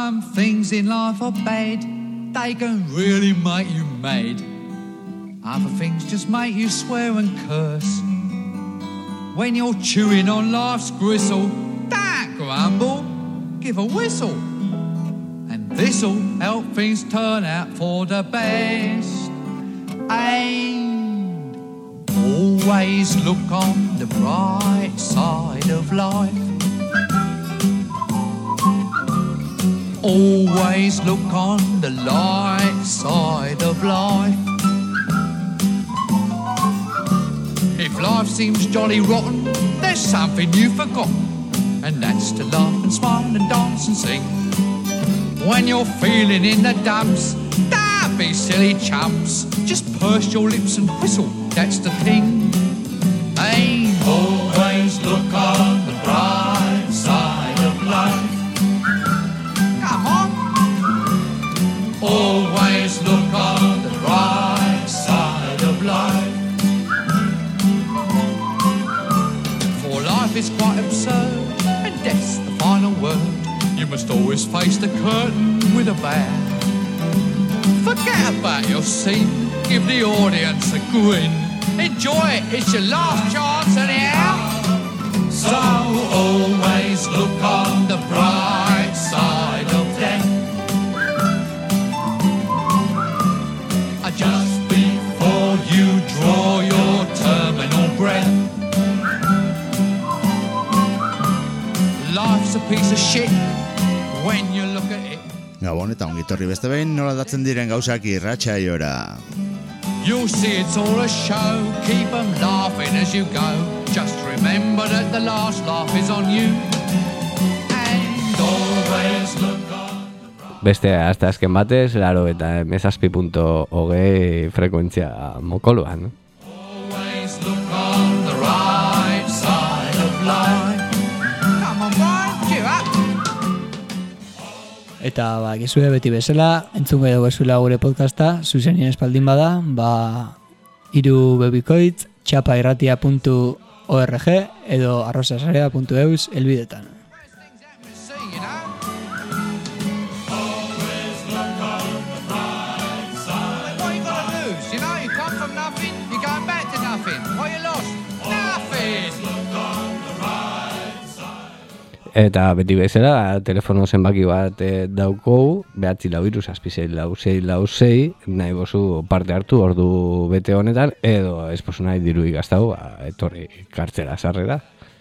Some things in life are bad, they can really make you mad. Other things just make you swear and curse. When you're chewing on life's gristle, don't grumble, give a whistle. And this'll help things turn out for the best. And always look on the bright side of life. Always look on the light side of life. If life seems jolly rotten, there's something you've forgotten, and that's to laugh and smile and dance and sing. When you're feeling in the dumps, don't be silly chumps, just purse your lips and whistle, that's the thing. Hey, always look on the bright side of life. Come on. Always look on the bright side of life. For life is quite absurd, and death's the final word. You must always face the curtain with a bow. Forget about your scene, give the audience a grin. Enjoy it, it's your last chance anyhow. So always look on the bright side of death. Just before you draw your terminal breath. Life's a piece of shit when you look at it. Gabon eta ongitorri beste behin nola datzen diren gauzak irratsaiora. You'll see it's all a show, keep them laughing as you go. Just remember that the last laugh is on you. And always look on. Beste hasta azken batez, laro eta M7.20 frekuentzia mokoloan. Always look on the right side of life. Come on, boy, cheer up. Eta gizue beti bezala, entzungo edo gezuela gure podcasta, zuzenien espaldin bada, irubebikoitz, txapairratia.org edo arrosasarea.eus elbidetan. Eta beti bezala, telefono zenbaki bat daukogu, 944-666-666, nahi bozu parte hartu ordu bete honetan, edo esposo nahi diru ikastau, etorri kartzela sarrera.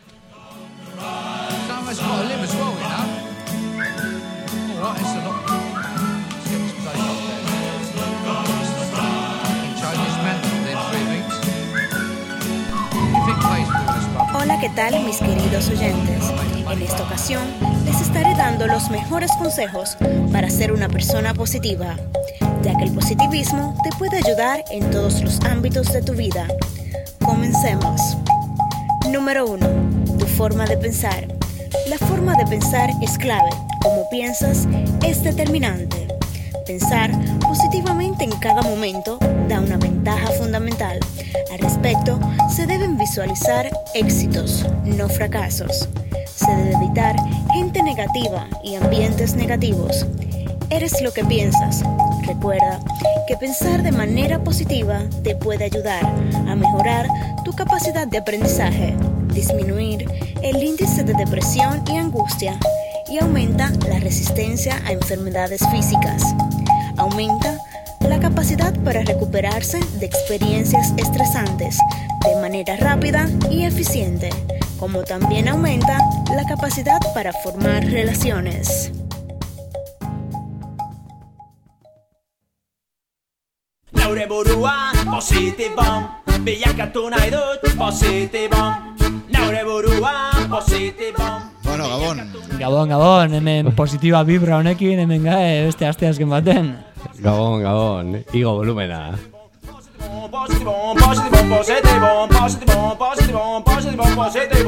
Hola, ¿qué tal mis queridos oyentes? En esta ocasión les estaré dando los mejores consejos para ser una persona positiva, ya que el positivismo te puede ayudar en todos los ámbitos de tu vida. Comencemos. Número 1. Tu forma de pensar. La forma de pensar es clave. Como piensas es determinante. Pensar positivamente en cada momento da una ventaja fundamental. Al respecto, se deben visualizar éxitos, no fracasos. Se debe evitar gente negativa y ambientes negativos. Eres lo que piensas. Recuerda que pensar de manera positiva te puede ayudar a mejorar tu capacidad de aprendizaje, disminuir el índice de depresión y angustia y aumenta la resistencia a enfermedades físicas. Aumenta la capacidad para recuperarse de experiencias estresantes de manera rápida y eficiente, como también aumenta la capacidad para formar relaciones. Neure burua positibo, bilakatu nahi dut positibo. Neure burua positibo. Bueno, Gabon, hemen positiba vibra honekin, hemen gae beste aste azken baten. Gabon, igo volumena. Positibo, positibo, positibo, positibo, positibo, positibo, positibo.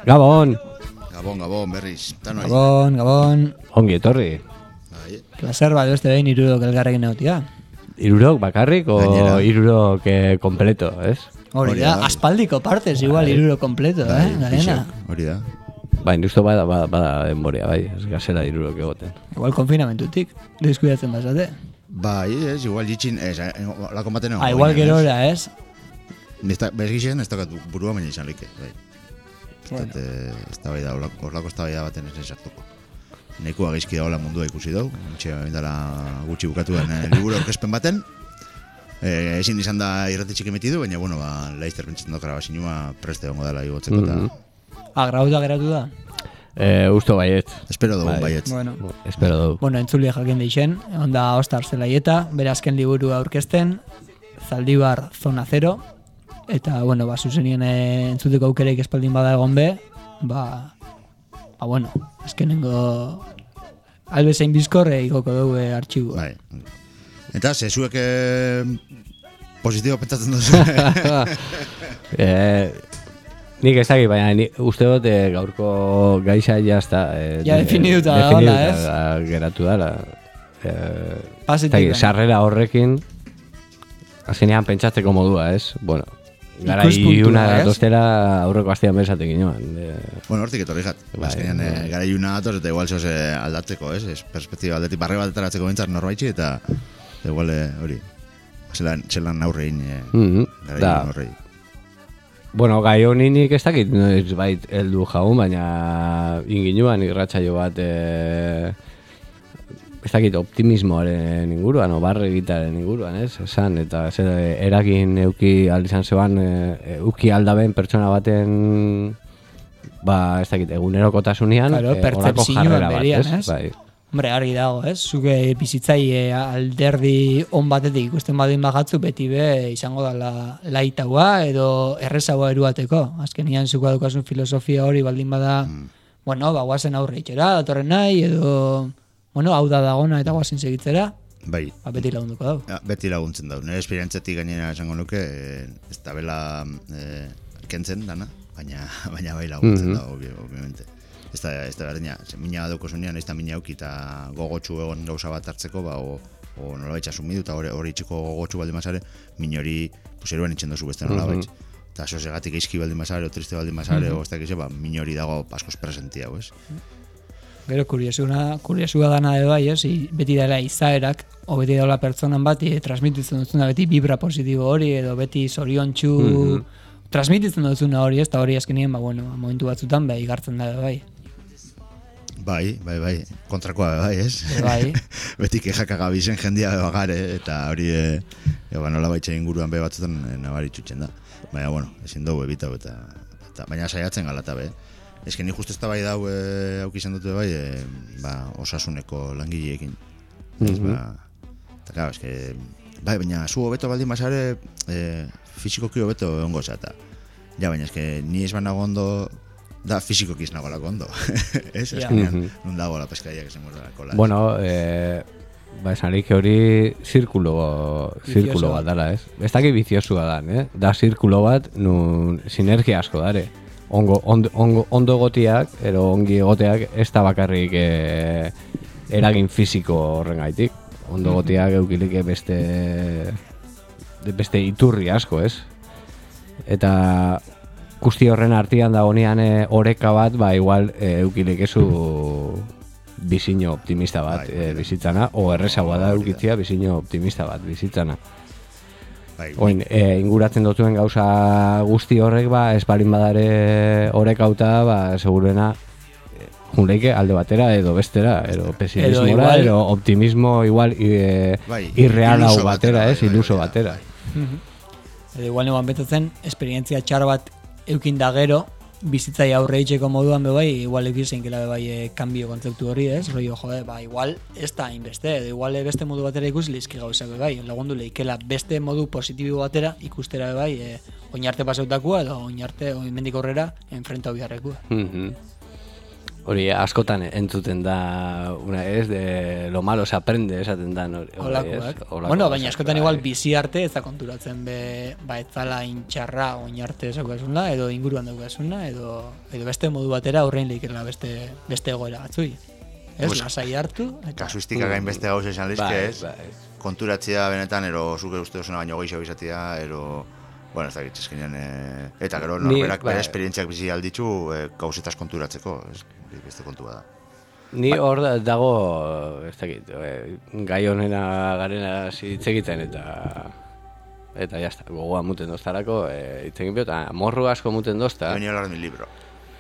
Gabon! Gabon, berriz. Gabon. Ongi etorri. Bai. Placer bat beste behin irurok elgarrekin egotia. Irurok bakarrik o Gainera. irurok completo, ez? Hori da, aspaldiko partez igual iruro completo, Garena. Hori da. Bai, justo bada denborea, bai, ez gazela irurok egoten. Igual konfinamentutik, deskuidatzen basate. Bai, ez, igual jitxin, ez, la kombaten egon. Igual gerora, ez? Bezgixen ez dakat burua baina izan like, bai. Ez da bai da, horlako ez da bai da baten ez sartuko. Neikua geizki da hola mundua ikusi dugu, bindala gutxi bukatu den liburu aurkezpen baten. Ezin izan da irratitxik emetidu, baina, bueno, laizter pentsatzen dut grabazinua preste hongo dela igotzeko eta... Grauta geratu da? Usto baiet. Espero dugu baiet. Bueno, Espero dugu. Bueno, entzulia jakin deixen, onda Ostar Zelaieta, bere azken liburu aurkezten, Zaldibar Zona Zero, eta, bueno, zuzenien entzuteko aukereik espaldin bada egon be, bueno, azkenengo albezain bizkorre igoko dugu artxiboa. Bai. Eta, zezuek positibo pentsatzen duzu. Nik ez dakit, baina uste dut gaurko gaixa jazta definiduta da, hola, ez? Geratu dala. Pasetik. Sarrera horrekin azkenean pentsatzeko modua, ez? Bueno, gara Ikuspuntua, iuna ez? datostera aurreko astean bezatek inoan. Bueno, hortik etorri jat. Azkenean, gara iuna datoz eta igual zoz aldatzeko, ez? Perspektiba aldetik barre bat ateratzeko bintzat norbaitxi eta igual hori. Zelan aurrein gara iuna horrei. Bueno, gai honinik ez dakit, ez bait heldu jaun, baina inginuan irratsaio bat ez dakit optimismoaren inguruan, o barre egitaren inguruan, ez? Esan, eta eragin euki aldizan zeban, euki aldaben pertsona baten, ez dakit, egunerokotasunean, horako jarrera bat, ez? Bai. Hombre, argi dago, ez? Zuke bizitzai alderdi on batetik ikusten badin bagatzu, beti be izango da laitaua edo errezaua eruateko. Azkenian zuko daukasun filosofia hori baldin bada, bueno, guazen aurre itxera, datorren nahi, edo, bueno, hau da dagona eta guazen segitzera, bai. Beti lagunduko dau. Beti laguntzen dau. Nire esperientzetik gainera esango nuke, ez da bela kentzen dana, baina bai laguntzen dau, obviamente. Ez da berdina, mina badauko zunean, ez da mina auki eta gogotxu egon gauza bat hartzeko, o nola baitz asumidu, eta hori itxeko gogotxu baldin mazare, min hori, eroen itxen dozu beste nola baitz. Eta sosegatik eizki baldin mazare, o triste baldin mazare, o ez da egize, min hori dago askoz presentia, ez? Gero kuriosua dana edo bai, ez? Beti dela izaerak, o beti dela pertsonan bat, transmititzen duzuna beti vibra positibo hori, edo beti zoriontsu transmititzen duzuna hori, ez? Eta hori azkenien, momentu batzutan, igartzen da bai. Bai, kontrakoa bai, ez? Bai. Beti kexaka gabizen jendia bagare, eta hori nola baitxe inguruan batzutan nabari txutxen da. Baina, bueno, ezin dugu ebitau eta baina saiatzen galata be. Ez que ni justu ez da bai dau aukizan dute bai, osasuneko langileekin. Eta claro, ez que, bai, baina zu hobeto baldin basare, fizikoki hobeto ongo zata. Ja, baina ez que ni ez banago ondo, da fizikoki ez nagolako ondo. Ez, azkenean, non dago la peskaria que se muerde la cola. Bueno, esanik hori zirkulo bat dala, ez? Ez dakit biziosua dan, Da zirkulo bat, nun sinergia asko dare. Ondo egotiak, ero ongi egoteak, ez da bakarrik eragin fiziko horren gaitik. Ondo egotiak eukilik beste iturri asko, ez? Eta guzti horren artean dagonean oreka bat, igual eukilik ezu bizino optimista bat bizitzana, o errezagoa da eukitzia bizino optimista bat bizitzana. Oin, inguratzen dutuen gauza guzti horrek, ez balin badare orekauta, segurena junleike alde batera edo bestera, edo pesimismora, edo optimismo igual irreal hau batera, iluso batera. Edo igual negoan betatzen, esperientzia txar bat eukin da gero, bizitzai aurre itxeko moduan igual eukizein kela kanbio kontzeptu hori, ez? Rollo, igual ez da inbeste, edo igual beste modu batera ikusi lehizki gauzak lagundu lehikela beste modu positibo batera ikustera oinarte pasautakua, edo oinarte, mendik horrera, enfrenta biharrekua. Hori askotan entzuten da, de lo malo se aprende, esaten da. Holakoak. Bueno, baina askotan igual bizi arte ez da konturatzen ez zala intxarra oin arte esakasuna, edo inguruan daukasuna, edo beste modu batera aurrein leikela beste egoera batzui. Ez, lasai hartu. Kasuistika gain beste gauza esan lizke ez, konturatzea benetan, ero zuke uste dozuna baino gehiago izatea, ero... Bueno, ez da gitzezkenean, eta gero norberak bere esperientziak bizi alditzu gauzetaz konturatzeko, beste kontua da. Ni hor dago, ez dakit, gai honena garena hitz egiten eta jazta, gogoa muten doztarako, hitz egin eta morru asko muten dozta. Venía a hablar de mi libro.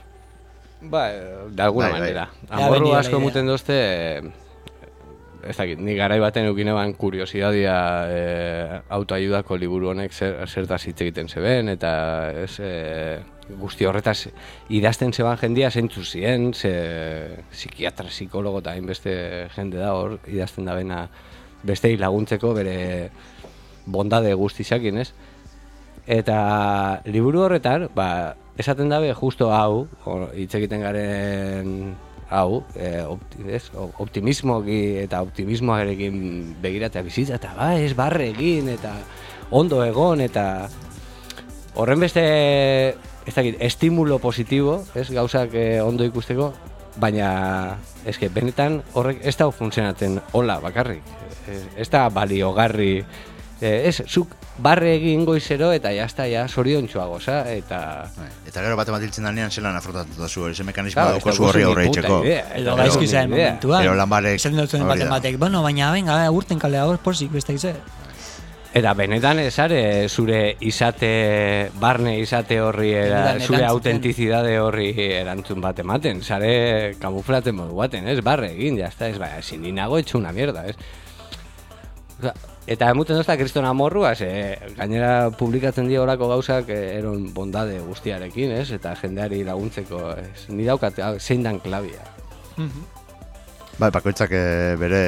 De alguna manera. Morru asko muten dozte, ez dakit, ni garai baten eukineban kuriosidadia autoayudako liburu honek zertaz hitz egiten zeben, eta guzti horretaz idazten zeban jendia zeintzu ziren, psikiatra, psikologo eta hainbeste jende da hor, idazten da bena bestei laguntzeko bere bondade guztizakin, ez? Eta liburu horretan, esaten dabe justo hau, hitz egiten garen hau, optimismoki eta optimismoarekin begiratea bizitza, eta ez barre egin, eta ondo egon, eta horren beste, ez dakit, estimulo positibo, ez, gauzak ondo ikusteko, baina, eske, benetan horrek ez da funtzionatzen hola bakarrik, ez da baliogarri, ez, zuk barre egin goizero eta jazta, soriontxoa goza, eta gero bate bat hiltzen danean zelan afrontatu da zu, ese mekanismoa daukazu horri aurreitzeko. Edo gaizki zaren momentuan. Ero lan barek... Zer dut zuen batek, bueno, baina, venga, urten kalea hor, porsik, beste gize. Eta benetan ezare zure izate, barne izate horri, zure autentizidade horri erantzun bat ematen, zare kamuflaten modu baten, ez, barre egin, jazta, ez, sin ninago etxu una mierda, ez. Eta emuten dozta kristona morrua, gainera publikatzen dira horako gauzak eron bondade guztiarekin, ez? Eta jendeari laguntzeko, ez? Ni daukat, zein dan klabia. Bakoitzak bere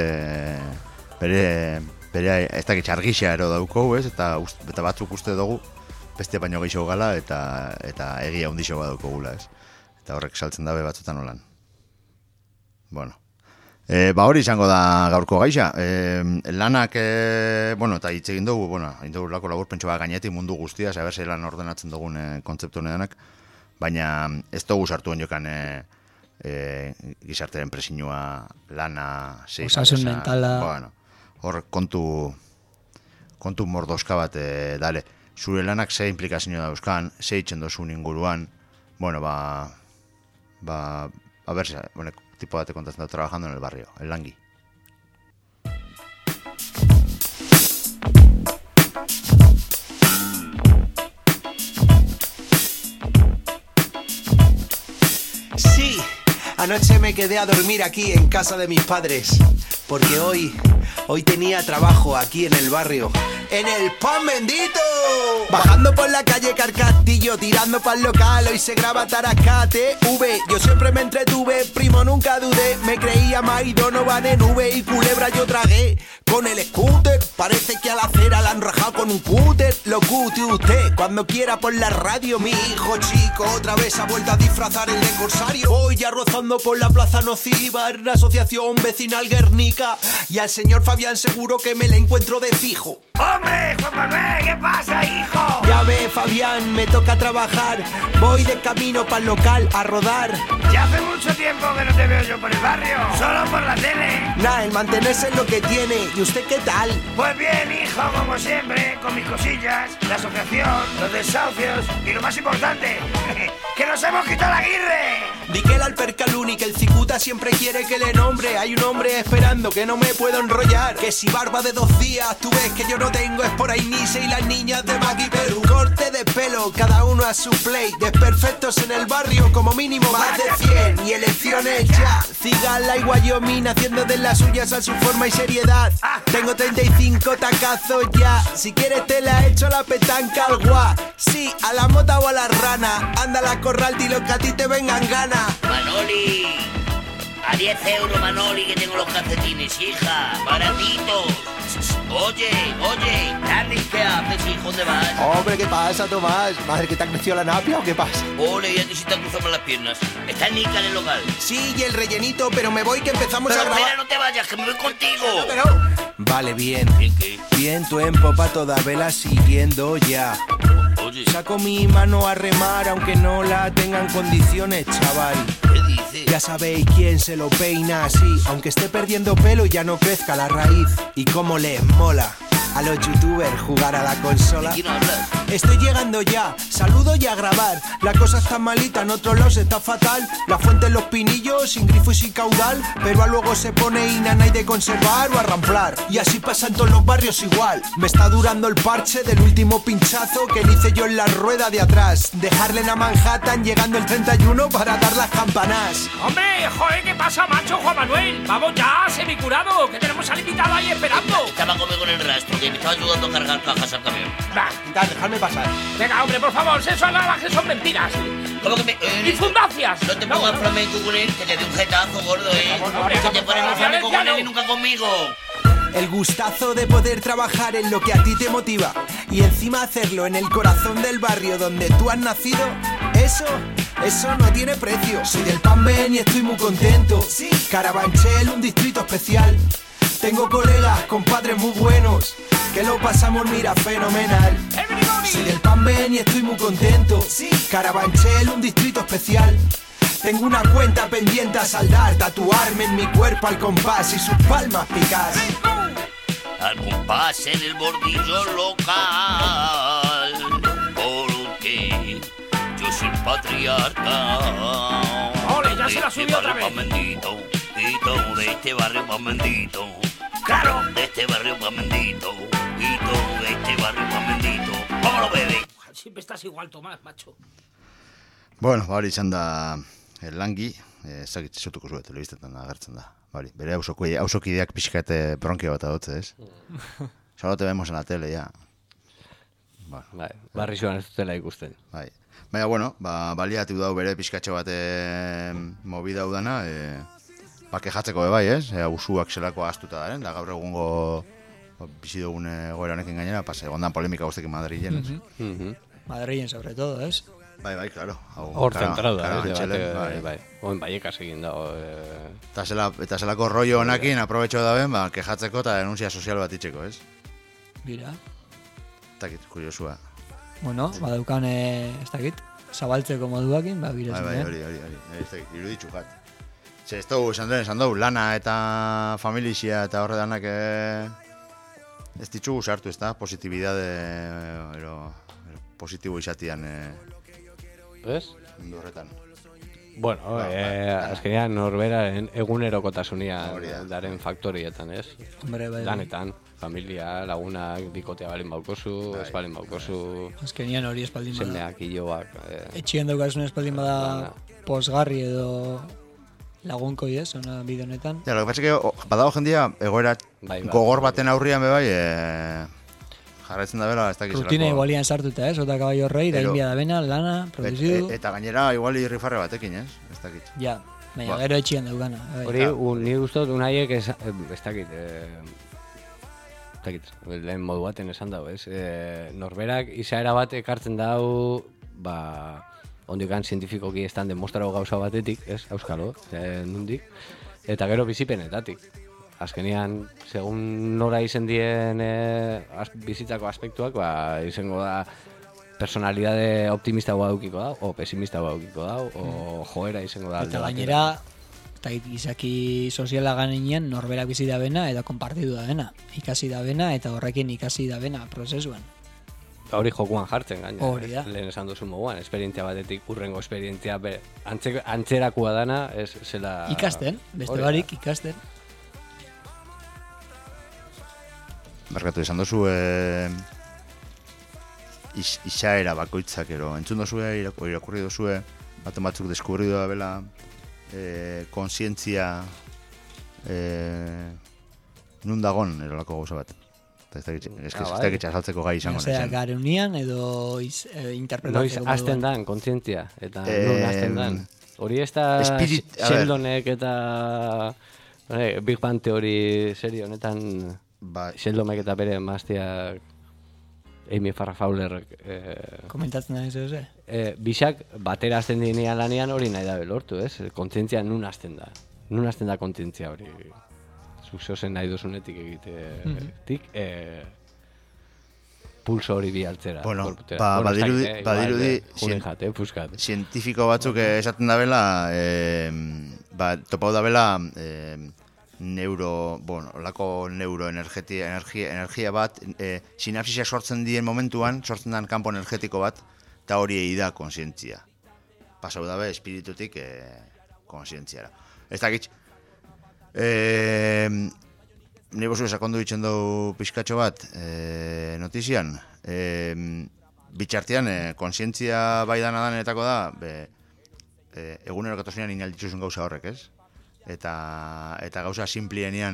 ez dakit argixea ero dauko, ez? Eta batzuk uste dugu, beste baino gehiago gala, eta egia hundixo badauko gula, ez? Eta horrek saltzen dabe batzutan holan. Bueno. Hori izango da gaurko gaixa. Lanak, eta hitz egin dugu, egin dugu lako laburpentsu bat gainetik mundu guztia, aber ze lan ordenatzen dugun kontzeptu honedanak, baina ez dugu sartu jokan gizarteren presinua, lana, osasun mentala. Hor kontu mordoska bat dale. Zure lanak ze implikazio dauzkan, ze hitzen dozun inguruan, a ver, tipo de contaste trabajando en el barrio, el Langui. Sí, anoche me quedé a dormir aquí en casa de mis padres, porque hoy tenía trabajo aquí en el barrio, en el Pan Bendito. Bajando por la calle Carcastillo, tirando pa'l local, hoy se graba Tarascate V. Yo siempre me entretuve, primo nunca dudé, me creía Mike Donovan en V y culebra yo tragué. Con el scooter, parece que a la acera la han rajado con un cúter. Lo cute usted, cuando quiera por la radio. Mi hijo chico otra vez ha vuelto a disfrazar el de corsario. Voy ya rozando por la plaza nociva, en la asociación vecinal Guernica. Y al señor Fabián seguro que me le encuentro de fijo. ¡Hombre, Juan Manuel! ¿Qué pasa, hijo? Ya ve, Fabián, me toca trabajar. Voy de camino para el local a rodar. Ya hace mucho tiempo que no te veo yo por el barrio, solo por la tele. Nah, el mantenerse es lo que tiene. ¿Y usted qué tal? Pues bien, hijo, como siempre, con mis cosillas, la asociación, los desahucios y lo más importante, que nos hemos quitado la guirre. Di que el Alpercaluni, que el cicuta siempre quiere que le nombre. Hay un hombre esperando que no me puedo enrollar. Que si barba de 2 días, tú ves que yo no tengo. Es por ahí Nice y las niñas de Magui Perú. Corte de pelo, cada uno a su play. Desperfectos en el barrio, como mínimo más de 100. Y elecciones ya. Cigala y Wyoming haciendo de las suyas a su forma y seriedad. Tengo 35 tacazos ya. Si quieres te la echo a la petanca al guá. Sí, a la mota o a la rana. Anda a la corral, dilo que a ti te vengan ganas. Manoli, A 10 euros, Manoli, que tengo los calcetines, hija. Baratitos. Oye, Dani, ¿qué haces, hijo? ¿Dónde vas? Hombre, ¿qué pasa, Tomás? ¿Madre, que te ha crecido la napia o qué pasa? Ole, y a ti si te han cruzado las piernas. Está Nica en el local. Sí, y el rellenito, pero me voy que empezamos Pero a grabar. espera, no te vayas, que me voy contigo. Pero... Vale, bien. ¿Bien qué? Viento en popa toda vela siguiendo ya. Oye, Saco mi mano a remar aunque no la tengan condiciones, chaval. ¿qué dices? Ya sabéis quién se lo peina así, aunque esté perdiendo pelo y ya no crezca la raíz. Y cómo les mola a los youtubers jugar a la consola. ¿De quién hablas? Estoy llegando ya, saludo y a grabar. La cosa está malita, en otros lados está fatal. La fuente en los pinillos, sin grifo y sin caudal. Pero a luego se pone inanay de conservar o a ramplar. Y así pasa en todos los barrios igual. Me está durando el parche del último pinchazo que le hice yo en la rueda de atrás. Dejarle en a Manhattan llegando el 31 para dar las campanas. Hombre, joder, ¿qué pasa, macho, Juan Manuel? Vamos ya, semicurado, que tenemos al invitado ahí esperando. Estaba conmigo en el rastro, que me estaba ayudando a cargar cajas al camión. Va, Dejadme pasar. venga, hombre, por favor, eso nada que son mentiras. ¿Cómo que me...? ¡Infundacias! No te pongas flamenco con él, que te dé un jetazo, gordo, hombre, que te pones la un flamenco con violencia él y no. nunca conmigo. El gustazo de poder trabajar en lo que a ti te motiva y encima hacerlo en el corazón del barrio donde tú has nacido, eso no tiene precio. Soy del Pamben y estoy muy contento. Sí, Carabanchel, un distrito especial. Tengo colegas, compadres muy buenos, que lo pasamos, mira, fenomenal. Soy del Pamben y estoy muy contento. Sí, Carabanchel, un distrito especial. Tengo una cuenta pendiente a saldar, tatuarme en mi cuerpo al compás y sus palmas picar. Al compás en el bordillo local, porque yo soy patriarca. Ole, ya se la subió otra vez. De este barrio pan bendito. ¡Claro! De este barrio pan bendito. De este barrio pan bendito. ¿Cómo lo bebe? Siempre estás igual, Tomás, macho. Bueno, hori izan da langi, ezagit esotuko zuen, telebistetan agertzen da. Bari, bere auzokideak pixkate bronkio bat adotze, ez? Solo te vemos en la tele, ya. Bueno, Bai, barri zuan ez dutela ikusten. bai. Baina, bueno, baliatu dau bere pixkatxo bat movida udana, kejatzeko bai, ez? Usuak zelako ahaztuta daren, da gaur egungo bizi dugun egoera honekin gainera, ondan polemika guztekin Madrilen, ez? Madrilen, sobre todo, ez? Bai, bai, claro. Hor zentrau da, Carabanchelen, bai. Oin baiekaz egin dago. Eta zelako rollo honakin aprobetxo daben, kejatzeko eta denuncia sozial bat itxeko, ez? Bira. Takit, kuriosua. Bueno, badaukan, ez dakit, zabaltzeko moduakin, bira Bai, zen, hori, ez dakit, iruditxu gat. Ez dugu, esan dugu, lana eta familixia eta horre danak ez ditzugu sartu, ez da? Positibidade, positibo izatian Ez? mundu horretan. Bueno, azkenean norberaren egunerokotasunia daren faktorietan, ez? Hombre, bai. Lanetan, familia, lagunak, bikotea balin baukozu, ez balin baukozu, Azkenean hori espaldin bada. semeak, hiloak. Etxien daukasun espaldin bada posgarri edo lagunkoi ez, ona bide honetan. Ja, lo que pasa que badago jendia egoera Bai, gogor baten aurrian bai, jarraitzen da bela, ez dakiz. Rutina igualian sartuta, ez? Ota kaballo rei, da inbia da bena, lana, produzidu. Eta gainera igual irrifarre batekin, ez? Ez dakit. Ja, baina gero etxien daukana. Hori, ni gustot unaiek ez dakit, lehen modu baten esan dago, ez? Norberak izaera bat ekartzen dau, ondikan zientifikoki estan demostrau gauza batetik, ez? Auskalo, nundik. Eta gero bizipenetatik. Azkenean, segun nora izen dien bizitzako aspektuak, izango da personalidade optimista daukiko da, o pesimista daukiko da, o joera izango da. Eta gainera, izaki soziala ganenean norberak bizi da bena eta konpartidu da bena. Ikasi da bena eta horrekin ikasi da bena prozesuan. Hori jokuan jartzen gaina. Hori da. Lehen esan duzu moguan, esperientzia batetik urrengo esperientzia antzerakua dana, ez zela... Ikasten, beste barik ikasten. Barkatu, esan dozu izaera bakoitzak ero. Entzun dozu irakurri dozu baten batzuk deskubridu da bela konsientzia nun dagon erolako gauza bat. Ez dakit azaltzeko gai izango nezen. Gareunian edo interpretatzeko moduan. Noiz azten dan kontzientzia eta nun azten dan. Hori ez da Sheldonek eta Big Bang Theory serie honetan Sheldonek eta bere emazteak Amy Farrah Fowler komentatzen da eso, bisak batera hasten dinean lanean hori nahi da belortu, ez? Kontzientzia nun hasten da. Nun hasten da kontzientzia hori. Zuk nahi duzunetik egitetik, pulso hori bialtzera. Bueno, badirudi zientifiko batzuk esaten dabela, topau dabela neuroenergia bat, sinapsisiak sortzen dien momentuan, sortzen den kanpo energetiko bat, eta hori da konsientzia. Pasau dabe espiritutik konsientziara. Ez dakit, nire bozu esakondu ditzen dugu pizkatxo bat notizian, bitxartian konsientzia bai danetako da, egunerokotasunean inaldituzun gauza horrek, ez? Eta gauza simplienean,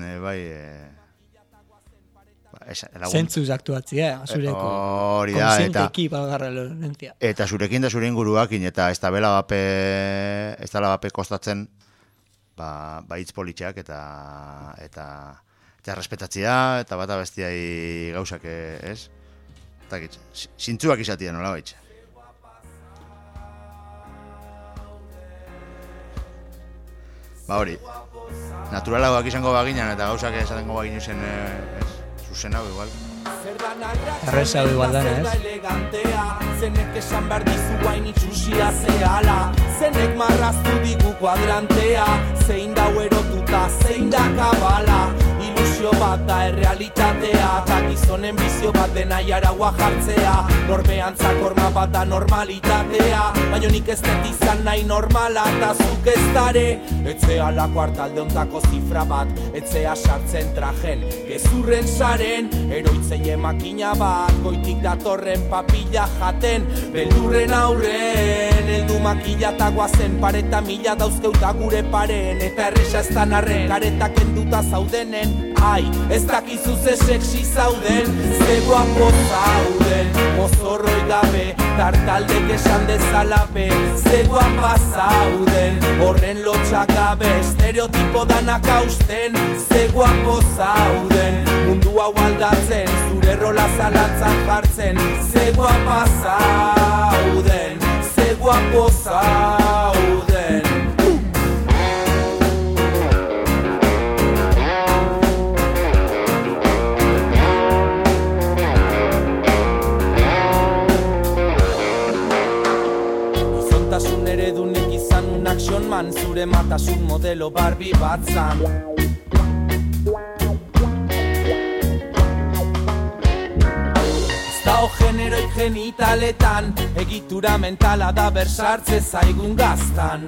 zentzuz aktuatzea, zureko konsienteki balgarra lorentzia. Eta zurekin da zure inguruakin, eta ez da bape kostatzen hitz politxak eta respetatzea, eta bata bestiai gauzak, ez? Eta zintzuak izatea nola baitxe. Hori, naturalagoak izango baginan eta gauzak esatengo baginu zen, zuzen hau igual. Errez hau igual dana, ez? Zenek esan behar dizu guain itxusia zehala, zenek marraztu digu kuadrantea, zein dau erotuta, zein da kabala, ilusio bat da errealitatea, eta gizonen bizio bat dena jaragua jartzea, normean zakorma bat da normalitatea, baina nik ez dut izan nahi normala, eta zuk ez dare, etzea lako hartalde ontako zifra bat, etzea sartzen trajen, gezurren saren, eroitzeie makina bat, goitik datorren papilla jaten, beldurren aurren, eldu makila eta guazen, pareta mila dauzkeuta gure paren, eta erresa ez da narren, karetak enduta zaudenen, ai, ez dakizu ze sexy zauden, ze guapo zauden, mozorroi gabe, tartaldek esan dezalape, ze guapa zauden, horren lotxak gabe, estereotipo danak hausten, ze guapo zauden, mundu hau aldatzen, zure rola zalantzan jartzen, ze guapa zauden, ze guapo zauden. Izontasun eredunek izan un action man, zure matasun modelo Barbie bat zan. Dao generoik genitaletan, egitura mentala da bersartze zaigun gaztan.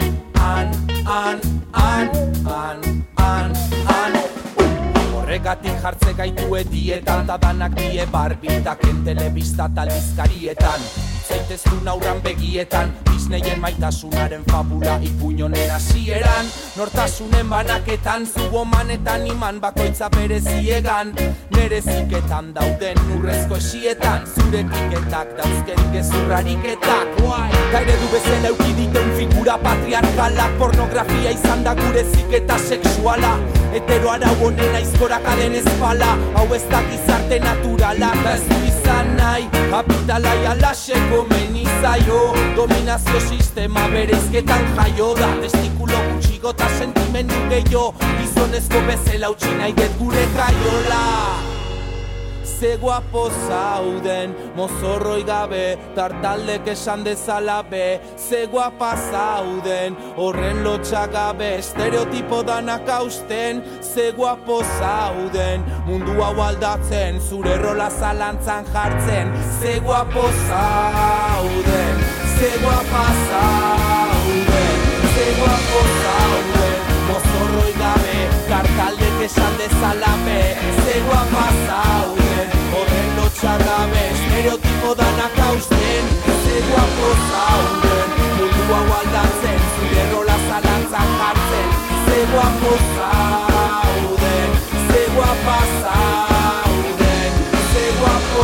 Horregatik jartze gaitu dietan, ta danak die barbitak telebista talbizkarietan. Zaiteztun aurran begietan, Disneyen maitasunaren fabula ipuñonen hasieran, nortasunen banaketan, zugomanetan iman bakoitza bereziegan, nereziketan dauden urrezko esietan, zure kliketak dauzken gezurrariketak, gaire du bezala eukiditeun figura patriarkalak, pornografia izan da gure ziketa sexuala, hetero arau honen aizkorak aden ezpala, hau ez da gizarte naturala, eta ez du izan nahi, kapitalai alaxeko menizaio, dominazio sistema bereizketan jaio da, testikulo gutxigo eta sentimendu gehiago, gizonezko bezala utzi nahi det gure kaiola. Ze guapo zauden, mozorroi gabe, tartaldek esan dezalabe, ze guapa zauden, horren lotxak gabe, estereotipo danak hausten, ze guapo zauden, mundu hau aldatzen, zure rola zalantzan jartzen, ze guapo zauden, ze guapa zauden, ze guapo zauden, mozorroi gabe, tartaldek esan dezalabe, ze guapa zauden, horren lotxak gabe, estereotipo danak hausten, ze guapo zauden, mundu hau aldatzen, zure rola zalantzan jartzen, ze guapo zauden, ze guapa zauden, ze guapo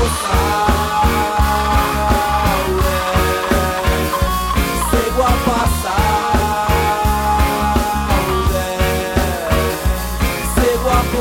zauden, ze guapa zauden.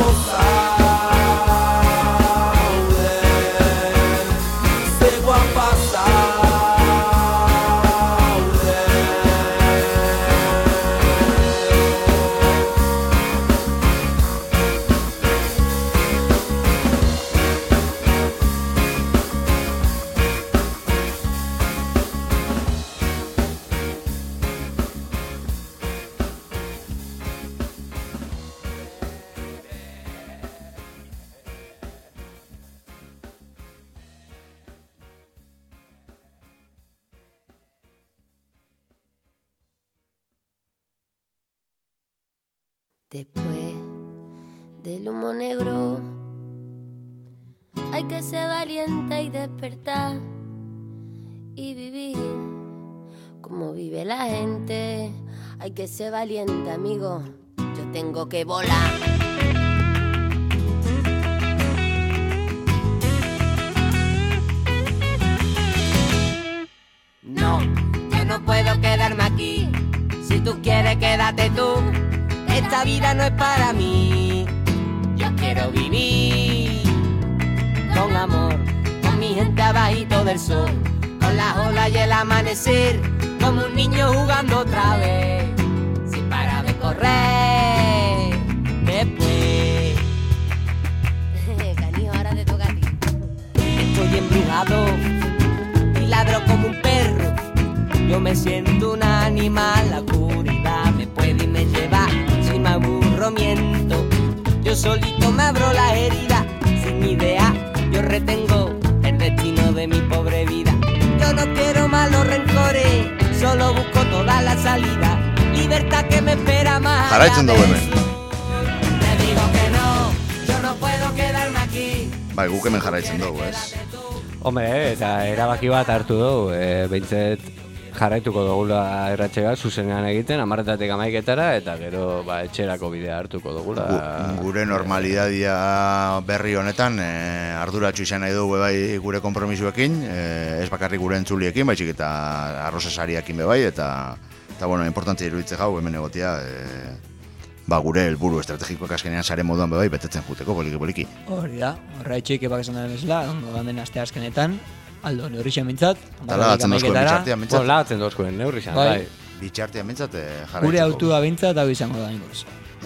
Después del humo negro hay que ser valiente y despertar y vivir como vive la gente. Hay que ser valiente, amigo. Yo tengo que volar. No, yo no puedo quedarme aquí. Si tú quieres, quédate tú. Esta vida no es para mí. Yo quiero vivir con amor, con mi gente abajito del sol, con las olas y el amanecer, como un niño jugando otra vez, sin parar de correr. Después, canijo, ahora te toca a ti. Estoy embrujado y ladro como un perro. Yo me siento un animal, la oscuridad me puede y me lleva. Si me aburro miento, yo solito me abro la herida. Sin idea, yo retengo el destino de mi pobre vida. Yo no quiero malos rencores, solo busco toda la salida. Libertad que me espera más. Jarraitzen dugu hemen. Te digo que no, yo no puedo quedarme aquí. Bai, guk hemen jarraitzen dugu, ez? Hombre, eta erabaki bat hartu dugu, behintzet jarraituko dugula erratxega, zuzenean egiten, 10:00 11:00, eta gero etxerako bidea hartuko dugula. Gure normalidadia berri honetan arduratsu izan nahi dugu bai gure konpromisuekin, ez bakarrik gure entzuliekin, baizik eta arrozesariakin bai, eta bueno, importantzia iruditze jau hemen egotea, gure helburu estrategikoak azkenean sare moduan bai betetzen juteko poliki. Hori da, horraitxik epak esan den bezala, ganden aste azkenetan, aldo neurrixen mintzat. Eta lagatzen dozkoen bitxartia mintzat. Bueno, lagatzen dozkoen neurrixen, bai. Bitxartia mintzat jarraitzeko. Gure autua bintzat, hau izango da ingoz.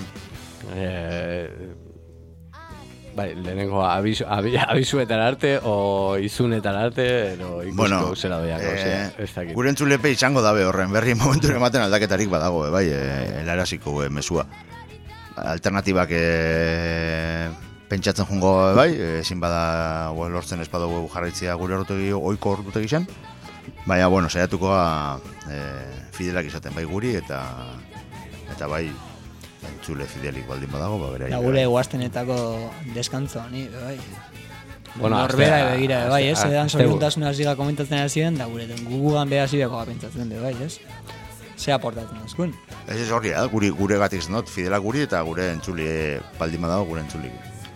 Bai, lehenengo abizuetan arte, o izunetan arte, ero ikusko zera doiako. Gure entzulepe izango dabe horren, berri momentu ematen aldaketarik badago, bai, helaraziko mesua. Alternatibak pentsatzen jungo, bai, ezin bada lortzen ez badago jarraitzea gure orotegi, oiko orotegi izan. Baina, bueno, saiatuko fidelak izaten bai guri, eta bai, entzule fidelik baldin badago, bera. Da gure guaztenetako deskantzo, ni, bai. Bueno, norbera begira, bai, ez? Edan zoriontasuna ziga komentatzen ziren, da gure gugugan beha zibeko pentsatzen, bai, ez? Ze aportatzen dazkun. Ez horri, gure gatik zenot, fidelak guri eta gure entzuli baldin badago gure entzulik.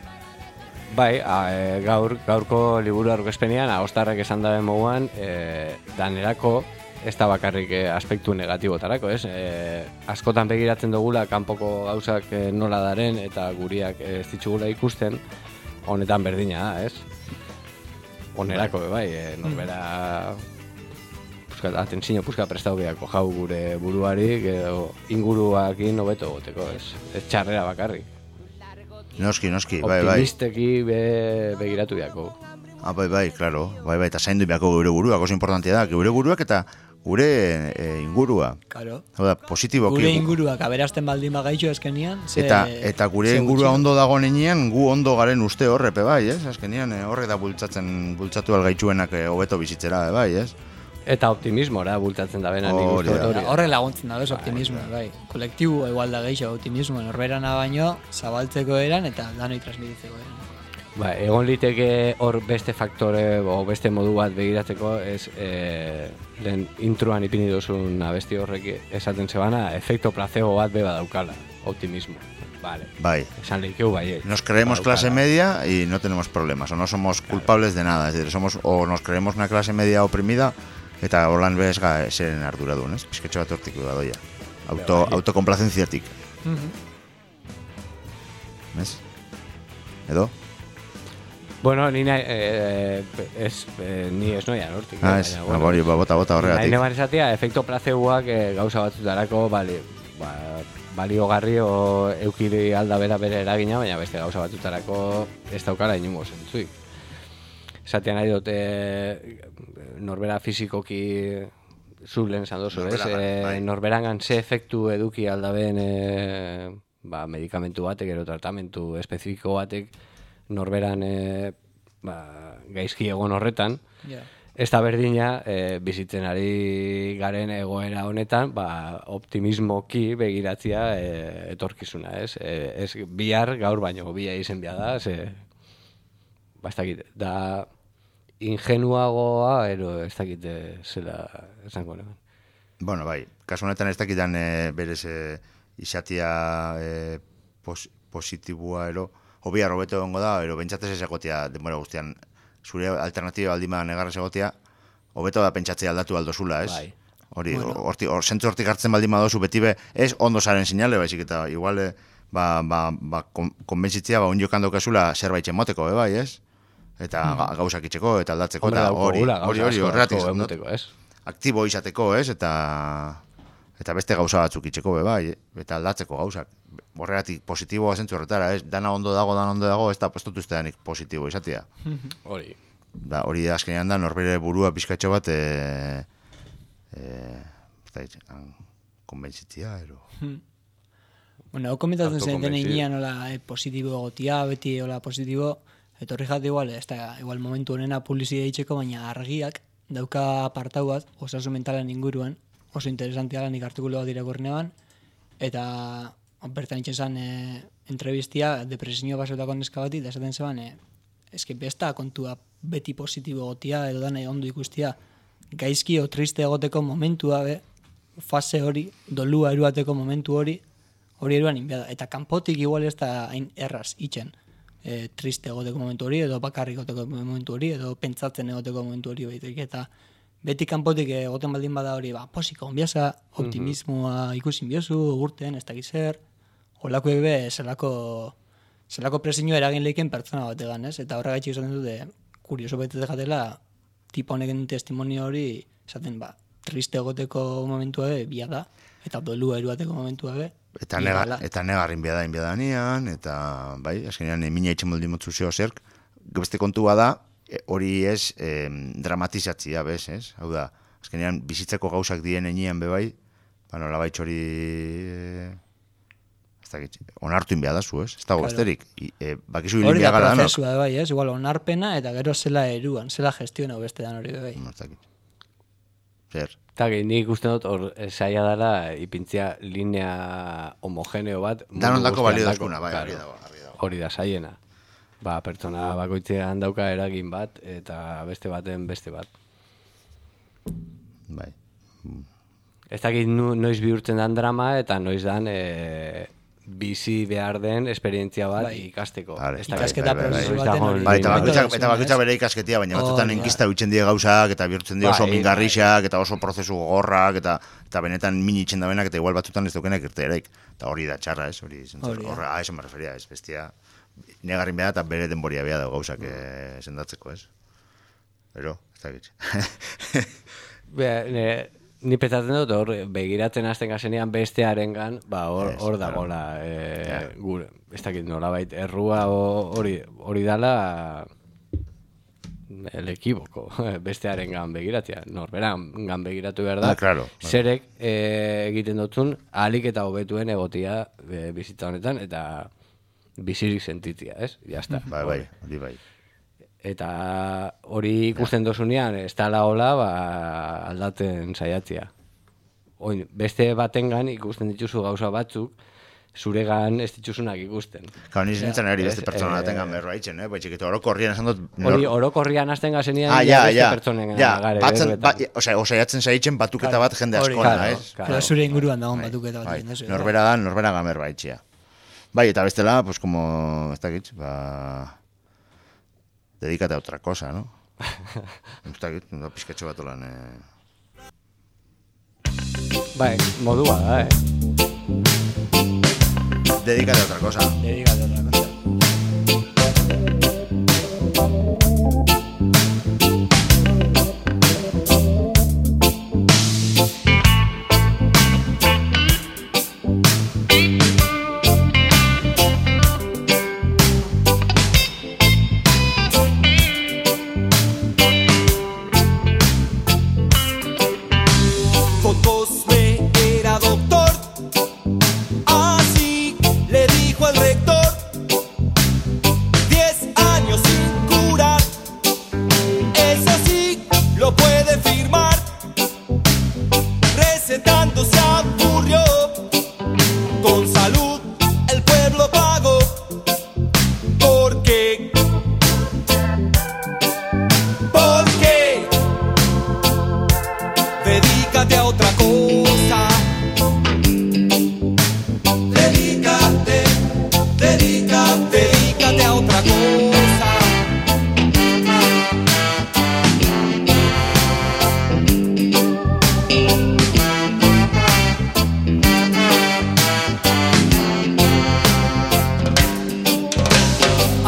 Bai, gaurko liburu aurkezpenean, Agostarrek esan daben moguan, danerako ez da bakarrik aspektu negatibotarako, ez? Askotan begiratzen dugula kanpoko gauzak nola daren eta guriak ez ditugula ikusten, honetan berdina da, ez? Honerako, bai, norbera atentzio puska prestatu beharko jau gure buruari, inguruakin hobeto goteko, ez txarrera bakarrik. Noski, bai. Optimisteki begiratu beharko. Bai, klaro. Bai, eta zaindu beharko gure buruak, oso importantia da, gure buruak eta gure ingurua. Claro. Positiboki. Gure inguruak aberazten baldin bagaitxo azkenian. Eta gure ingurua ondo dago nenean, gu ondo garen uste horrepe, bai, ez? Azkenian horrek da bultzatu algaitxuenak hobeto bizitzera, bai, ez? Eta optimismora bultatzen da bena nik uste hori. Horre laguntzen da bez optimismo, bai. Kolektibo igual da geixo optimismo, norberana baino zabaltzeko eran eta danoi transmititzeko eran. Ba, egon liteke hor beste faktore o beste modu bat begiratzeko, ez lehen introan ipini duzun abesti horrek esaten zebana, efekto placebo bat beba daukala, optimismo. Vale. Bai. Esan leikeu bai. Nos creemos clase media y no tenemos problemas, o no somos culpables de nada, es decir, o nos creemos una clase media oprimida, eta holan bezga zeren arduradun, ez? Bizketxo bat hortik da doia. Autokomplazentziatik. ¿Ves? edo? Bueno, ni nahi, ni ez noian hortik. Ez, hori, bota horregatik. Nahi neban esatia, efekto placeboak gauza batzutarako, baliogarri o eukiri alda bere eragina, baina beste gauza batzutarako ez daukala inungo zentzuik. Esatia nahi dut, norbera fizikoki zu lehen esan dozu, norberangan ze efektu eduki aldaben medikamentu batek, ero tratamentu espezifiko batek, norberan gaizki egon horretan, ez da berdina bizitzen ari garen egoera honetan, optimismoki begiratzia etorkizuna, ez? Ez bihar gaur baino bia izen bia da, ez dakit, da ingenuagoa, ero ez dakit zela esango neban. Bueno, bai, kasu honetan ez dakitan berez izatia positibua, ero, hobia robeto egongo da, ero bentsatez ez egotea denbora guztian, zure alternatiba aldima negarrez egotea, hobeto da pentsatzea aldatu aldozula, ez? Bai. Hori, zentzu hortik hartzen baldin badozu, beti be, ez ondo zaren sinale, baizik eta igual, konbentzitzea, onjokan daukazula zerbait emoteko, bai, ez? Eta gauzak itxeko, eta aldatzeko, eta hori, horretik, aktibo izateko, ez? Eta beste gauza batzuk itxeko, bai, eta aldatzeko gauzak. Horregatik positiboa zentzu horretara, ez? Dana ondo dago, ez da postotu ez danik positibo izatea. Hori. Hori azkenean da, norbere burua pizkatxo bat, konbentzitzia, ero... Bueno, hau komentatzen zen den egian positibo egotia, beti positibo, etorri jat igual, ez da, igual momentu honena publizidea itxeko, baina argiak dauka apartau bat, osasun mentalen inguruan, oso interesantia nik artikulu bat irakurri neban, eta bertan itxesan entrevistia, depresinio basotako neska bati, da esaten zeban, eske besta kontua beti positibo egotia, edo dana ondo ikustia, gaizki o triste egoteko momentua, fase hori, dolua eruateko momentu hori eruan inbiada. Eta kanpotik igual ez da hain erraz itxen triste egoteko momentu hori, edo bakarrik egoteko momentu hori, edo pentsatzen egoteko momentu hori baitek. Eta beti kanpotik egoten baldin bada hori, posiko onbiasa, optimismoa ikusin biozu, urten, ez dakiz zer, holako ebe, zelako presinua eragin leiken pertsona bategan, ez? Eta horregaitxik esaten dute, kurioso baita jatela, tipo honeken testimonio hori, esaten, triste egoteko momentua bia da, eta dolua eruateko momentua Eta negarrin biada nian, eta bai, azkenean mina itxen moldi motzu zeo zerk, beste kontua da, hori ez dramatizatzia, bez, ez? Hau da, azkenean bizitzeko gauzak dien enean bebai, nola baitz hori onartu inbia da zu, ez? Ez dago besterik. Bakizu hilin bia gara danok. Hori da prozesua bai, ez? Igual onarpena eta gero zela eruan, zela gestiona beste dan hori bai. Zer? Eta nik uste dut hor saia dela ipintzia linea homogeneo bat. Danondako balio dazkuna, bai, hori da saiena. Pertsona bakoitzean dauka eragin bat, eta beste baten beste bat. Bai. Ez dakit noiz bihurtzen dan drama, eta noiz dan bizi behar den esperientzia bat ikasteko. Ikasketa prozesu baten hori. Eta bakoitza bere ikasketia, baina batzutan enkista huitzen die gauzak, eta bihurtzen die oso mingarrixak, eta oso prozesu gogorrak, eta benetan min itxen da benak, eta igual batzutan ez daukenak irteareik. Eta hori da txarra, ez? Horra, eso me referia, ez bestia. Negarrin behar eta bere denboria behar da gauzak sendatzeko, ez? Pero, ez dakit. Ni petatzen dut, hor, begiratzen hasten gazenean bestearengan, hor dagoela, gure, ez dakit nolabait, errua hori dala el ekiboko, bestearengan begiratzea, norberangan begiratu behar da, zerek egiten dutzun, ahalik eta hobetuen egotia bizitza honetan, eta bizirik sentitzia, ez? Jazta. Bai. Eta hori ikusten dozunean, ez dala hola, aldatzen saiatzea. Beste batengan ikusten dituzu gauza batzuk, zuregan ez dituzunak ikusten. Kau niz nintzen eri beste pertsona batengan berroa itxen, baitxik eta orokorrian esan dut... Hori orokorrian azten gazenean beste pertsonen gare. Osaiatzen saitzen batuketa bat jende askona, ez? Zure inguruan dagoen batuketa bat. Norbera gamer baitxea. Bai, eta bestela, pues como, ez dakit, dedícate a otra cosa, ¿no? No pizkatxo bat olan... Bai, modua da, Dedícate a otra cosa. Dedícate a otra cosa.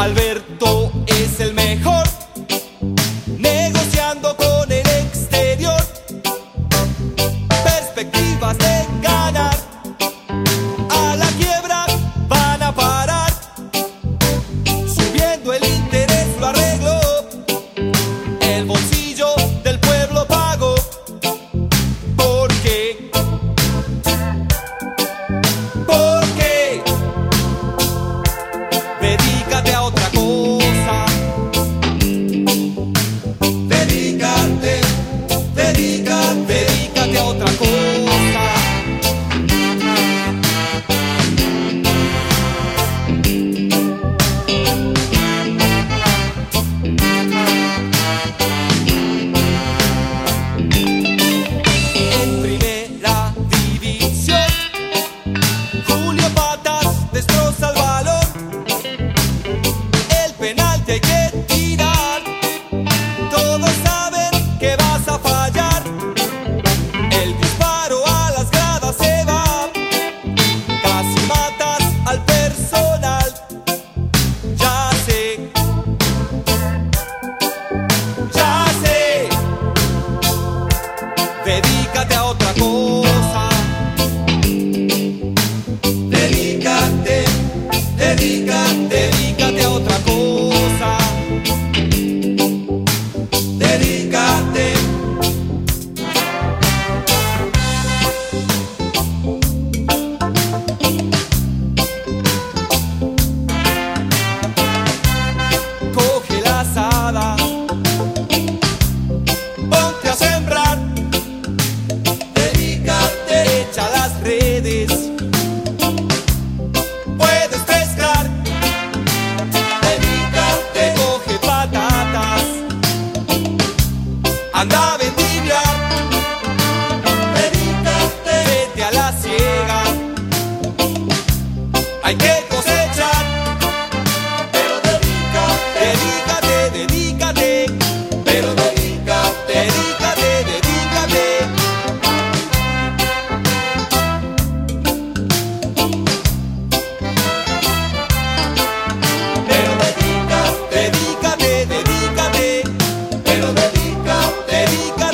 Alberto es el mejor, negociando con el exterior, perspectivas de ganar, a la quiebra van a parar, subiendo el interés lo arregló, el bolsillo del pueblo pagó. ¿Por qué? ¿Por qué? Dedícate a otra cosa. Dedícate, dedícate a otra cosa. En primera división, Julio Patas destroza el balón. El penalti hay que tirar. Todos saben que vas a fallar. El disparo a las gradas se va. Casi matas al personal. Ya sé. Ya sé. Dedícate a otra cosa. Dedícate, dedícate a otra cosa. Dedícate. Coge la azada, ponte a sembrar. Dedícate, echa las redes, puedes pescar. Dedícate, coge patatas, anda a vendimiar. Dedícate, vete a la siega, hay que cosechar. Pero dedícate, pero dedícate. Pero dedícate, pero dedícate.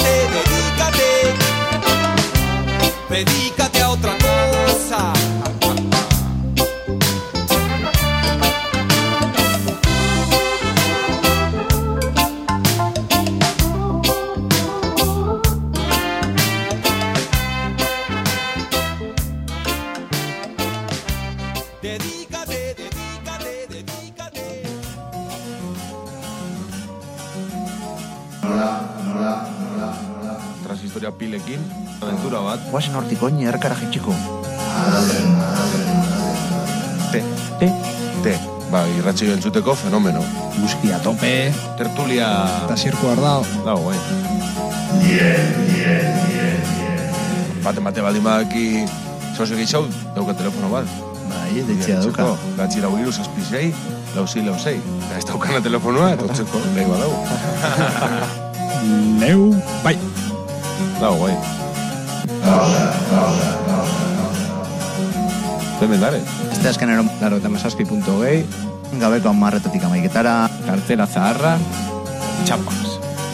Dedícate a otra cosa. Dedícate. Transhistoria pilekin, aventura bat. Guazen hortik oin erkara jitxiko. Te. Ba, irratxio entzuteko fenomeno. Muskia tope. Tertulia... Eta zirku ardao. Dago, bai. Bate baldin badaki sozio gehiago, dauka telefono bat. Bai, deitzea dauka. Gatzi lauriru zazpizei, lausei. Ez daukana telefonoa, eta utzeko nahi badau. Neu, bai. Dago, bai. Hemen dare. Este azkenero, laro eta mesazpi.gei, gabeko 10:00 amaiketara, kartela zaharra, txapas.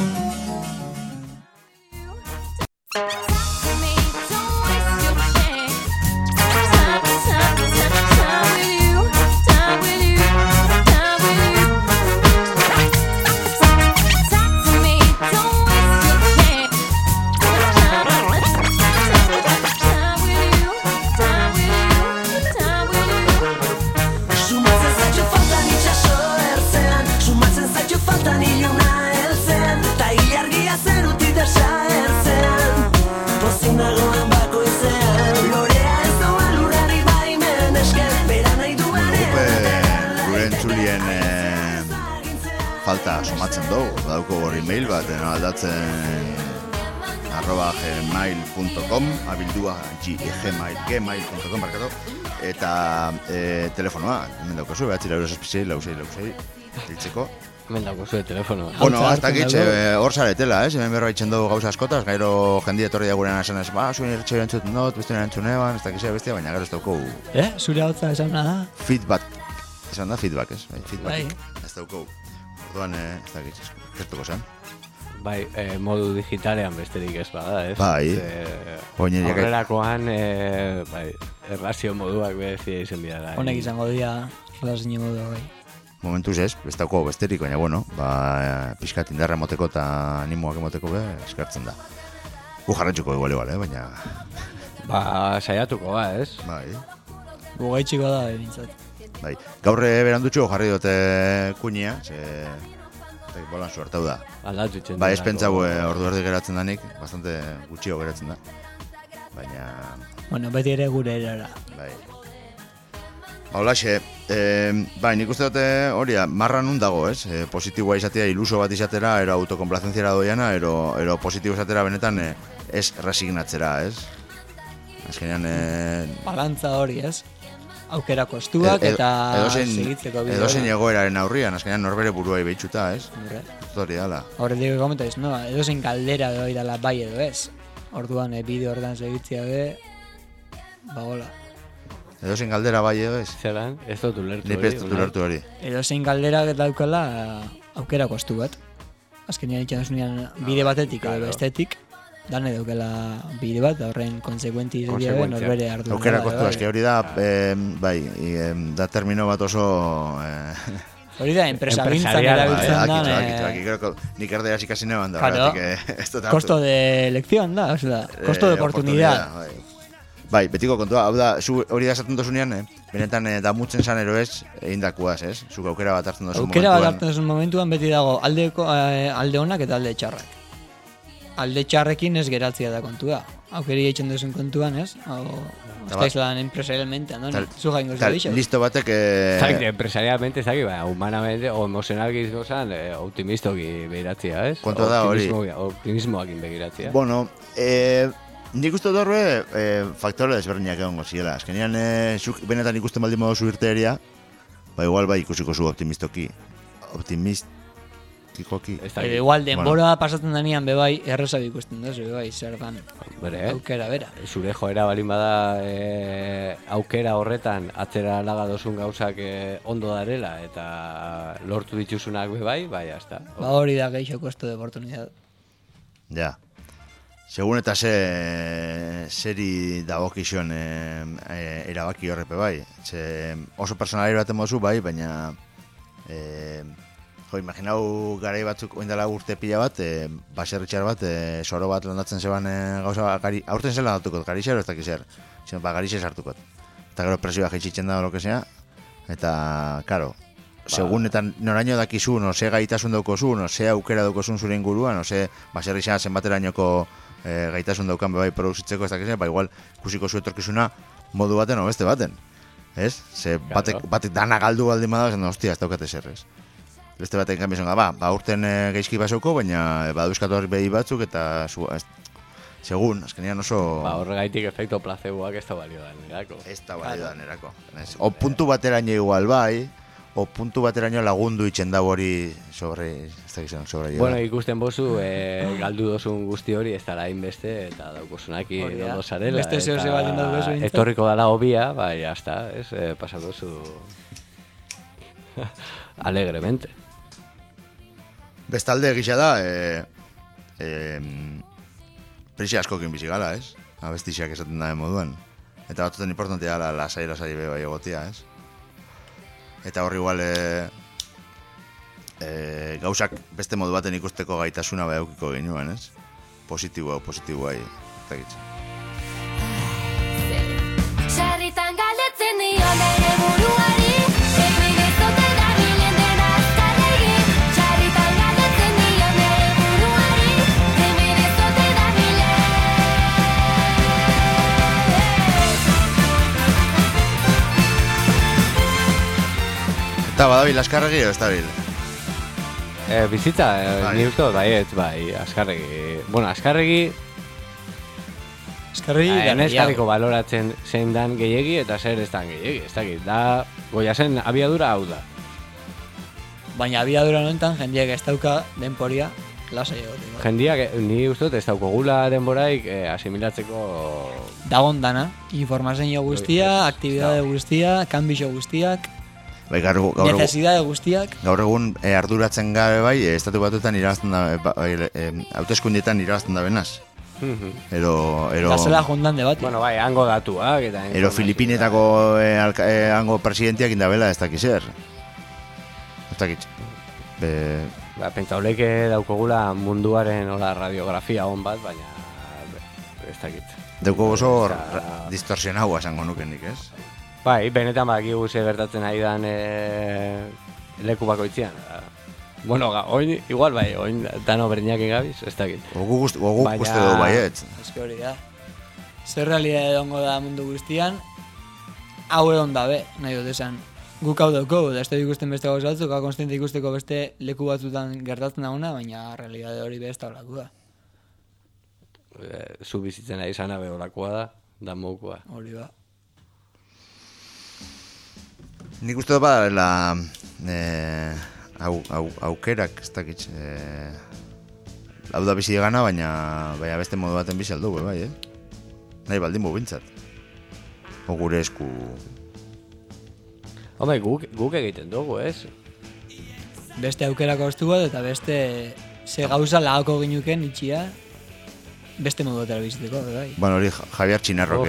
Falta somatzen dugu, badauko hori mail bat, aldatzen @gmail.com, abildua gmail.com, barkatu, eta telefonoa, hemen daukazu, behatzi lausei, ditzeko. Hemen daukazu telefonoa. Bueno, hasta gitxe, hor zaretela, hemen berbaitzen dugu gauza askotaz, gairo jendia etorri da gurean esan ez, zuen irratxo erantzut not, beste erantzun eban, ez dakizea bestia, baina gero ez dauko. Zure hau za esan da? Feedback esan da feedback, ez? Feedback. Bai. Ez dauko. Orduan, ez dakit, kertuko zen. Bai, modu digitalean besterik ez bada, ez? Bai. Horrelakoan, bai, errazio moduak bezia izen bidara. Honek izango dira errazio modua, bai. Momentuz ez, ez dauko besterik, baina bueno, pixkat indarra emoteko eta animoak emoteko eskertzen da. Jarratxuko igual, baina... Saiatuko ez? Bai. Gaitxiko da, bintzat. Bai, gaurre berandutxo jarri dute kuñia, bolan suertau da. Aldatu itzen. Ba, ez pentsau ordu erdi geratzen danik, bastante gutxio geratzen da. Baina... Bueno, beti ere gure erara. Bai. Holaxe, bai, nik uste dute hori, marra nun dago, ez? Positiboa izatea, iluso bat izatera, ero autokomplazentziara doiana, ero positibo izatera benetan ez resignatzera, ez? Azkenean... Balantza hori, ez? Aukera kostuak eta segitzeko bidea. Edozein egoeraren aurrian, azkenean norbere buruai behitxuta, ez? Hori dala. Horretik komentaiz, no? Edozein galdera doi dala bai edo ez. Orduan, bideo horretan segitzia be, bagola. Edozein galdera bai edo ez? Zeran, ez dut ulertu hori. Ni ez dut ulertu hori. Edozein galdera daukala aukera kostu bat. Azkenean itxan duzunean bide batetik edo bestetik. Dan edo gela bide bat, horren konsekuenti izan norbere ardu. Aukera kostu, eski hori da, bai, da termino bat oso... Hori da, enpresagintzan erabiltzen da. Nik erdeaz ikasi neban da. Claro, costo de elección da, costo de oportunidad. Bai, betiko kontua, hau da, hori da esaten dozunean, benetan damutzen zan ero ez, egindakuaz, ez? Zuk aukera bat hartzen dozun momentuan. Aukera bat hartzen dozun momentuan beti dago alde honak eta alde txarrak. Alde txarrekin ez geratzea da kontua. Aukeri eitzen duzun kontuan, ez? Estáis lan empresarialmente, no? Zu jaingo zu listo batek... Empresarialmente, ez dakit, humanamente, o emozionalki izan, optimistoki behiratzea, ez? Kontua da hori. Optimismoakin behiratzea. Bueno, nik uste dut faktore desberdinak egon goziela. Azkenean, benetan ikusten baldin modu irteeria, ba igual bai ikusiko zu optimistoki. Igual denbora pasatzen denean bebai errezabi ikusten duzu, bebai zer dan aukera bera. Zure joera balin bada aukera horretan atzera laga dozun gauzak ondo darela eta lortu dituzunak bebai, bai, hasta. Ba hori da geixo kosto de oportunidad. Ja. Segun eta zeri dagokizuen erabaki horrepe bai. Oso personalari baten mozu bai, baina... imaginau garai batzuk oindala urte pila bat, baserritxar bat, soro bat landatzen zeban gauza, aurten zela datuko, garixero ez dakiz garixez hartukot. Eta gero presioa jaitxitzen da lokesea, eta, karo, segun eta noraino dakizu, no ze gaitasun daukozun, no ze aukera daukozun zure inguruan, no ze baserritxar zenbaterainoko gaitasun daukan bebai produzitzeko ez dakiz, ba igual kusiko zu etorkizuna modu baten o beste baten. Ez? Ze batek dana galdu baldin bada, hostia, ez daukate zerrez. Beste baten kanbizan, ba urten geizki basauko, baina baduzkatu hori behi batzuk eta segun, azkenean oso... Ba horregaitik efekto placeboak ez da balio da nerako. Ez da balio da nerako. O puntu bateraino igual bai, o puntu bateraino lagundu itxen dago hori sobre... Bueno, ikusten bozu, galdu dozun guzti hori ez dara inbeste eta daukosunaki dondo zarela. Beste zehose baldin dago bezu. Etorriko dala obia, bai, hasta, ez, pasatu zu... alegremente. Bestalde egisa da, prisi askokin bizi gala, ez? Abestixiak esaten da moduan. Eta batuten importantea da lasai bai egotia, ez? Eta horri igual gauzak beste modu baten ikusteko gaitasuna bai eukiko genuen, ez? Positiboa eta gitzen. Sarritan galdetzen dio nire buruari, egin ez zote da bilen dena azkarregi. Sarritan galdetzen dio nire buruari, egin ez zote da bilen. Eta badabil askarregi edo ez da bil? Bizitza, ni uste bai, askarregi. Bueno, askarregi eskarriko baloratzen zein dan gehiegi eta zer ez dan gehiegi. Ez dakit, da goia zen abiadura hau da. Baina abiadura honetan jendeak ez dauka denporia lasai egoteko. Jendeak, ni uste ez daukogula denboraik asimilatzeko... Dagon dana, informazio guztia, aktibidade guztia, kanbixo guztiak... Bai, gaur egun necesidade guztiak. Gaur egun arduratzen gabe bai, estatu batuetan irabazten da, hauteskundietan irabazten da benaz. Ero Gazela jondan debati. Bueno, bai, hango datuak eta ero Filipinetako hango presidentiak indabela ez dakiz zer. Ez dakiz. Ba, pentsauleke daukogula munduaren radiografia on bat, baina ez dakit. Dauko oso distorsionagoa esango nuken nik, ez? Bai, benetan bakigu ze gertatzen ari dan leku bakoitzean. Bueno, oin, igual bai, oin dano berdinak egabiz, ez dakit. Gogu uste dugu baiet. Ez hori da. Zer realidade dongo da mundu guztian, hau egon dabe, nahi dut esan. Guk hau dauko, da ez da ikusten beste gauz batzuk, konstiente ikusteko beste leku batzutan gertatzen dauna, baina realidade hori besta olakua. Zu bizitzen ari zana beholakoa da mokoa. Hori da. Nik uste dut badala aukerak, ez dakit. Hau da bizi gana, baina beste modu baten bizi aldugu, bai, nahi baldin bintzat. O gure esku... Hombre, guk egiten dugu, ez? Beste aukerak haustu bat, eta beste ze gauza lagako ginuken itxia, beste modu batera bizitzeko, bai. Bueno, hori Javier Txinarrok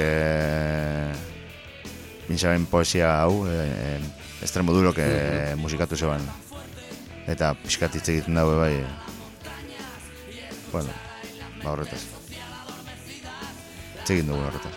bintzaben poesia hau, Extremodurok musikatu zeban. Eta pixkat hitz egiten dago, bai. Bueno, horretaz. Hitz egin dugu horretaz.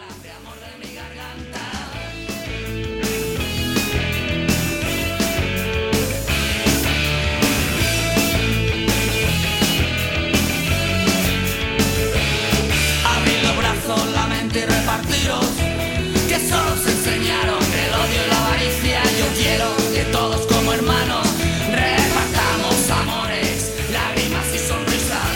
Abrir los brazos, la mente y repartiros, que solo se enseñaron el odio y la avaricia. Yo quiero que todos como hermanos repartamos amores, lágrimas y sonrisas.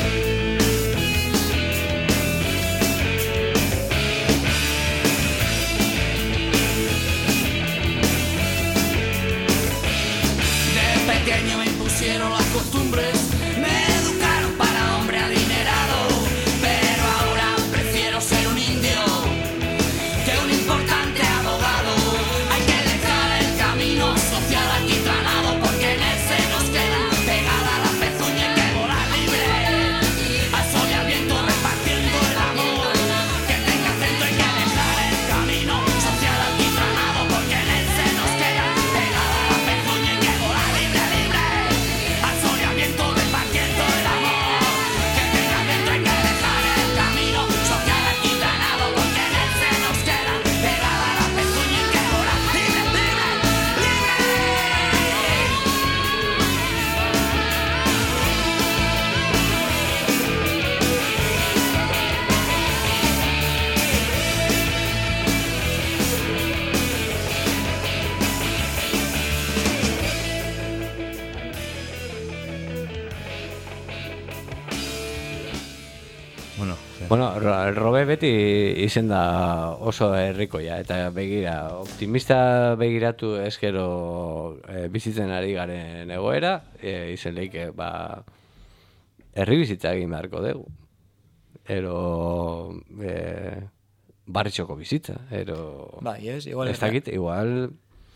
De pequeño me impusieron las costumbres, me educaron para hombre adinerado, pero ahora prefiero ser un indio que un importante abogado. Hay que dejar el camino social aquitranado, porque en él se nos queda pegada la pezuña. Hay que volar libre al sol y al viento repartiendo el amor que tenga centro. Hay que dejar el camino social aquitranado, porque en él se nos queda pegada la pezuña. Hay que volar libre, libre al sol y al viento repartiendo el amor que tenga centro. Hay que dejar el camino social aquitranado, porque en él se nos queda pegada la pezuña. Hay que volar libre, libre, libre. Bueno, Robe beti izen da oso herrikoia, eta begira, optimista begiratu eskero bizitzen ari garen egoera, izen leike, herri bizitza egin beharko dugu. Ero barritxoko bizitza, ero... Bai, ez, igual... Ez dakit, igual...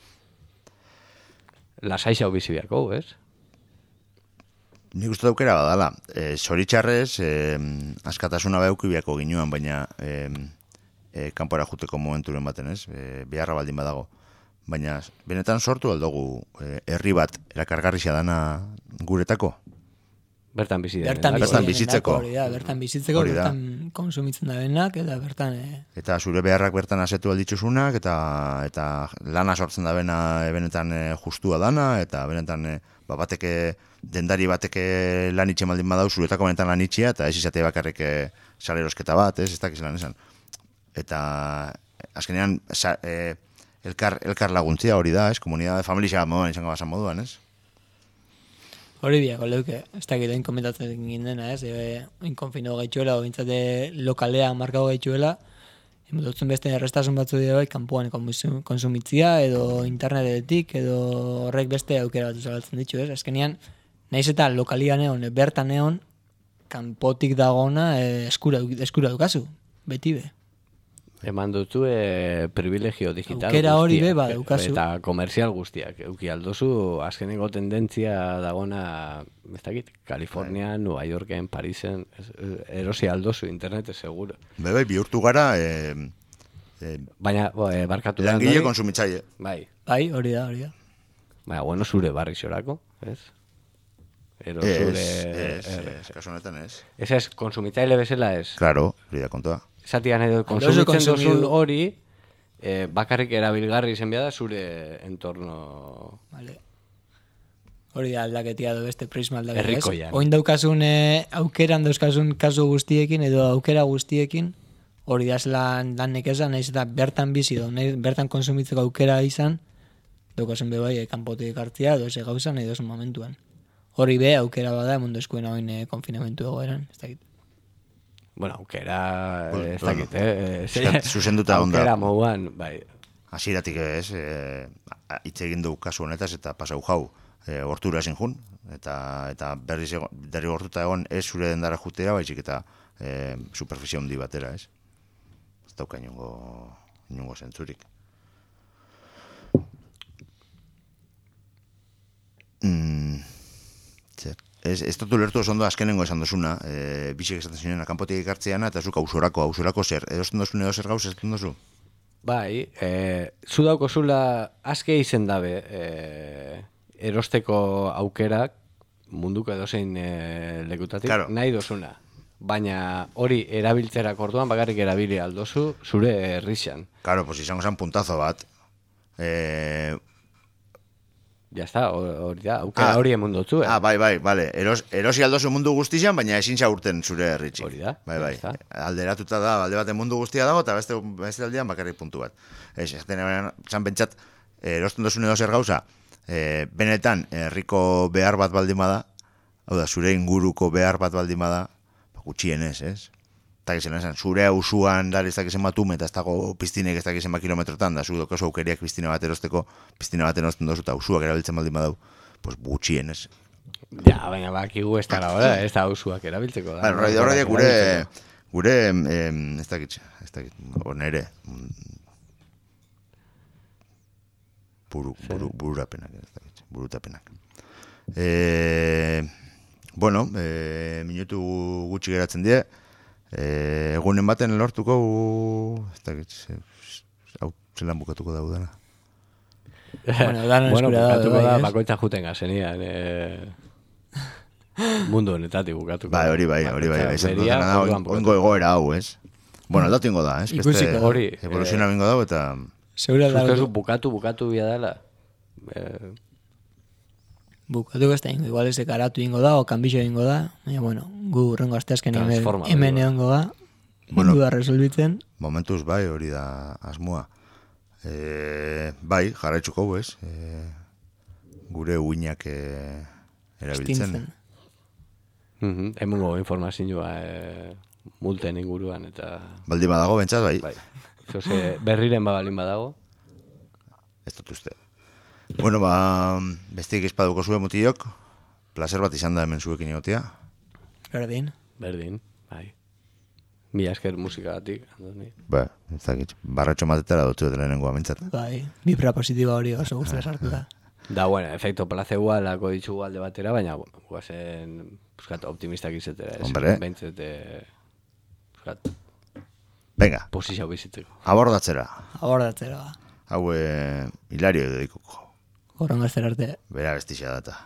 Lasaixau bizi beharko, ez? Nik uste daukera badala. Zoritxarrez, askatasuna behauki biako ginuan, baina kanpora juteko momenturen baten, ez? Beharra baldin badago. Baina benetan sortu aldugu herri bat erakargarria dana guretako. Bertan bizitzeko. Bertan bizitzeko, bertan konsumitzen da benak, eta bertan... Eta zure beharrak bertan asetu alditzuzunak, eta lana sortzen da bena benetan justua dana, eta benetan bateke dendari bateke lan itxe maldin badau, zuretako benetan lan itxea, eta ez izate bakarrik salerosketa bat, ez dakiz lan esan. Eta azkenean elkar laguntzia hori da, ez? Komunidade familia moduan izango basan moduan, ez? Hori biako leuke, ez dakit oin komentatzen gindena, ez? Oin konfino gaitxuela, o bintzate lokalean markago gaitxuela, dutzen beste errestasun batzu dira bai, kanpoan konsumitzia, edo internetetik, edo horrek beste aukera bat zabaltzen ditu, ez? Azkenean, nahiz eta lokalian egon, bertan egon, kanpotik dagona eskura dukazu, beti be. Eman dutu privilegio digital Aukera hori guztiak, be badaukazu. eta komerzial guztiak. Euki aldozu, azkenengo tendentzia dagona, ez dakit, Kalifornian, Nueva Yorken, Parisen, erosi aldozu internete seguro. Bai, bihurtu gara... Baina, barkatu da. Langile konsumitzaile. Bai. Bai, hori da. Baina, bueno, zure barri xorako, ez? Kasu honetan ez. Ez, konsumitzaile bezala ez. Claro, hori da kontua. Zatian edo konsumitzen duzun hori, bakarrik erabilgarri izen da zure entorno... Vale. Hori da aldaketia do beste prisma aldaketia. Herrikoian. Oin daukasun aukeran dauzkasun kasu guztiekin edo aukera guztiekin, hori da lan nekezan, nahiz eta bertan bizi do, bertan konsumitzeko aukera izan, daukasun bebai kanpotik hartzia, edo ze gauzan edo esun momentuan. Hori be, aukera bada, mundu eskuena oin konfinamentu egoeran, ez dakit. Bueno, aukera, ez dakit, Zuzenduta onda. Aukera moguan, bai. Hasieratik ez, hitz egin du kasu honetaz eta pasau jau, hortura esin jun, eta berri hortuta egon ez zure dendara jutea, baizik eta superfizio handi batera, ez? Ez dauka inongo zentzurik. Ez dut ulertu oso ondo azkenengo esan dozuna, bisek esaten zinen akanpotik ikartzeana, eta zuk ausorako zer, erosten dozun edo zer gauz ez dut dozu? Bai, zu dauko zula azke izen dabe erosteko aukerak munduko edozein lekutatik, claro. Nahi dozuna. Baina hori erabiltzerak orduan bakarrik erabili aldozu zure herrixan. Claro, pues izango zen puntazo bat. Ya está, hori da, aukera hori emundotzu, bai, vale. Erosi aldozu mundu guztian, baina ezin zaurten zure herritxik. Hori da. Bai. Alderatuta da, alde baten mundu guztia dago, eta beste aldean bakarrik puntu bat. Zan bentsat, erosten dozun edo zer gauza, benetan, herriko behar bat baldin bada, hau da, zure inguruko behar bat baldin bada, gutxienez, ez? Eta gizena esan, zure hausuan dar ez dakizen batume, eta ez dago piztinek ez dakizen kilometrotan, da zu dokoso aukeriak piztina bat erosteko, piztina bat erosten dozu, eta hausuak erabiltzen baldin badau, pues gutxienez. Ja, baina bakigu ez dara hori, ez da hausuak erabiltzeko da. Horreia gure, ez dakit, nere, burutapenak. Bueno, minutu gutxi geratzen die, egunen baten lortuko, ez dakit, hau, zelan bukatuko da udana. Bueno, bukatuko da, bakoitza juten gazenian, mundu honetatik bukatuko. Bai, hori bai, oingo egoera hau, ez? Bueno, aldatu ingo da, ez? Ikusiko hori. Evoluziona bingo dago, eta... Zustezu bukatu bia dela. Bukatu gazta ingo, igual ez dekaratu ingo da, o kanbixo ingo da, baina, bueno, gu urrengo asteazken hemen egongo da, mundua resolbitzen. Momentuz bai, hori da asmoa. Bai, jarraitzuko, ez? Gure uinak erabiltzen. Hemengo informazioa multen inguruan, eta... Baldin badago, bentsat, bai. Berriren balin badago. Ez dut uste. Bueno, bestik espaduko zuen mutiok, placer bat izan da hemen zuekin egotea. Berdin, bai. Mila esker musikagatik, Andoni. Ba, ez dakit, barratxo matetara dutzu dela lehenengoa mintzat. Bai, vibra positiba hori oso guztia sartu da. Da, bueno, efekto placeboa lako ditzugu alde batera, baina, guazen, optimistak izetera. Hombre. Venga. Posizio bizitzeko. Abordatzera. Hau, Hilario edo dikuko. Horren gazter arte. Bera bestixa data.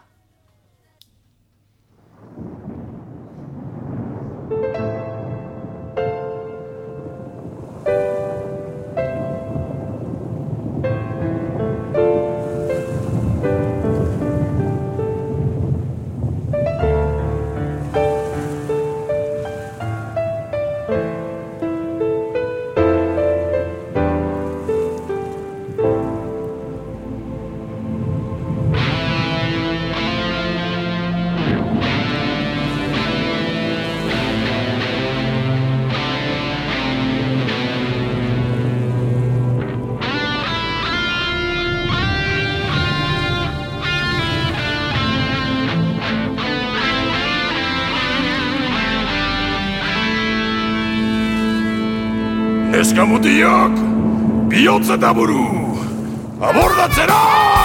Neskamutiak, bihotz eta buru, abordatzera!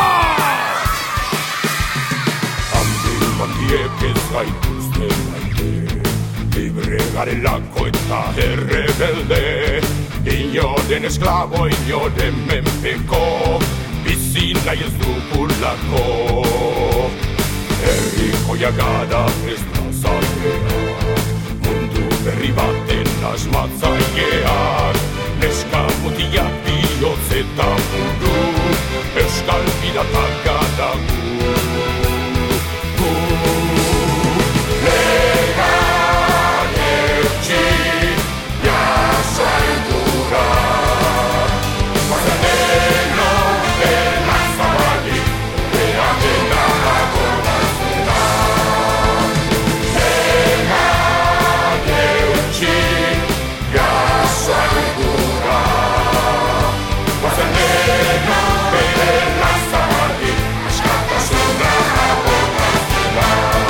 Handiek ez gaituzte maite, libre garelako eta errebelde, inoren esklabo, inoren menpeko, bizi nahi ez dugulako. Herrikoia gara ez da zailea, mundu berri baten asmatzaileak, neskamutiak bihotz eta buru, euskal piratak gara gu. Legan eutxi, jaso aldura, guazaneno dela zabali, ea dena agorazera. Legan eutxi, jaso aldura, guazaneno dela zabali, askatasuna agorazera.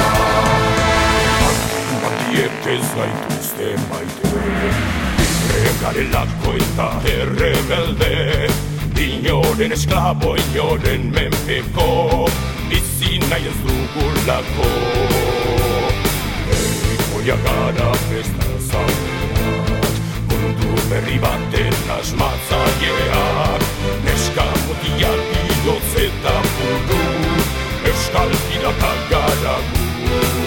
Ez gaituzte maite, libre garelako eta errebelde, inoren esklabo, inoren menpeko, bizi nahi ez dugulako. Herrikoia gara ez da zaudeak, mundu berri baten asmatzaileak, neskamutiak bihotz eta buru, euskal piratak gara gu.